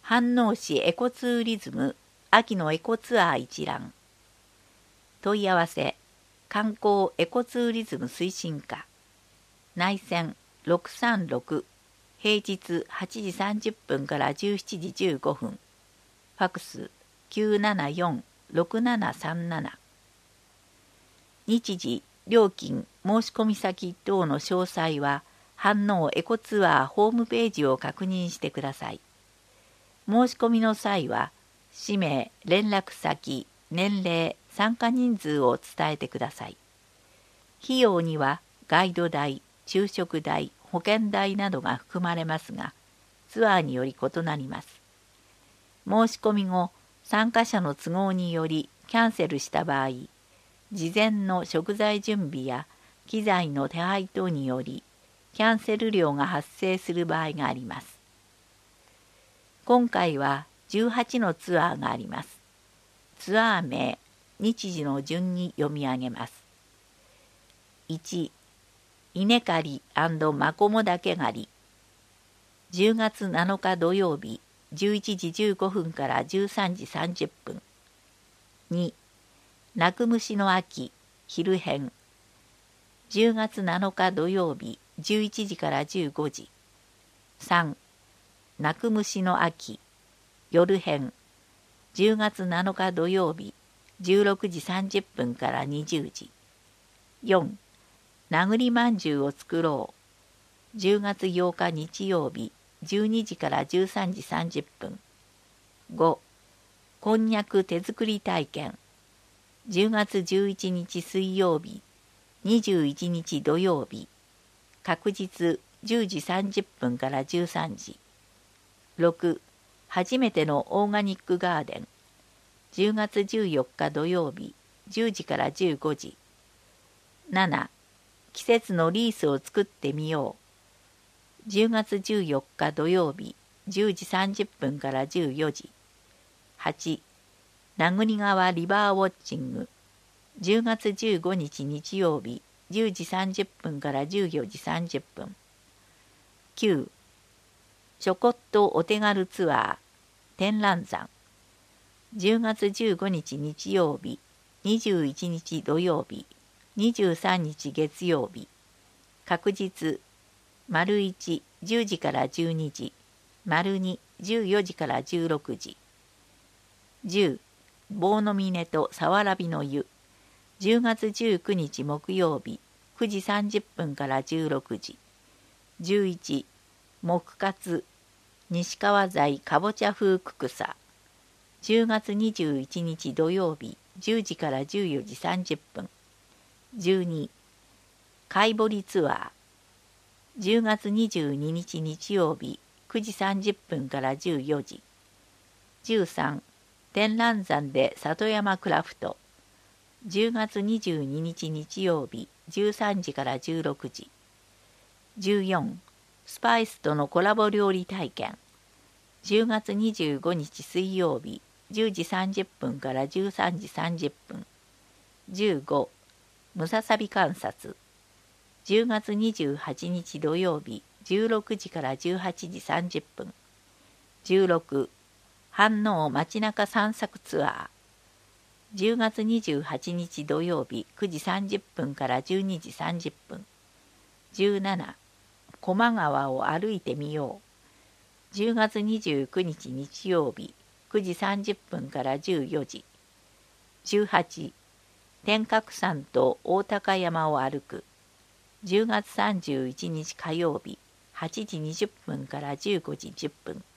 飯能市エコツーリズム秋のエコツアー一覧。問い合わせ観光エコツーリズム推進課内線636平日8時30分から17時15分ファクス974-6737日時料金申込先等の詳細は飯能エコツアーホームページを確認してください。申し込みの際は氏名、連絡先、年齢、参加人数を伝えてください。費用にはガイド代、昼食代、保険代などが含まれますが、ツアーにより異なります。申し込み後、参加者の都合によりキャンセルした場合、事前の食材準備や機材の手配等により、キャンセル料が発生する場合があります。今回は18のツアーがあります。ツアー名、日時の順に読み上げます。1、稲刈りマコモダケ狩り。10月7日土曜日、11時15分から13時30分。2、鳴く虫の秋、昼編。10月7日土曜日、11時から15時。3、鳴く虫の秋、夜編。10月7日土曜日、16時30分から20時。4、殴りまんじゅうを作ろう。10月8日日曜日、12時から13時30分。5、こんにゃく手作り体験。10月11日水曜日、21日土曜日。確実10時30分から13時。6、初めてのオーガニックガーデン。10月14日土曜日、10時から15時。7、季節のリースを作ってみよう。10月14日土曜日、10時30分から14時。8、名栗川リバーウォッチング。10月15日日曜日、10時30分から14時30分。9、ちょこっとお手軽ツアー、天覧山。10月15日日曜日、21日土曜日、23日月曜日。確実、丸1、10時から12時、丸2、14時から16時。10、棒の峰とさわらびの湯。10月19日木曜日、9時30分から16時。11、木活、西川材かぼちゃ風ククサ。10月21日土曜日、10時から14時30分。12、貝掘りツアー。10月22日日曜日、9時30分から14時。13、天覧山で里山クラフト。10月22日日曜日、13時から16時。14、スパイスとのコラボ料理体験。10月25日水曜日、10時30分から13時30分。15、ムササビ観察。10月28日土曜日、16時から18時30分。16、飯能街中散策ツアー。10月28日土曜日、9時30分から12時30分。17、高麗川を歩いてみよう。10月29日日曜日、9時30分から14時。18、天鶴山と大高山を歩く。10月31日火曜日、8時20分から15時10分。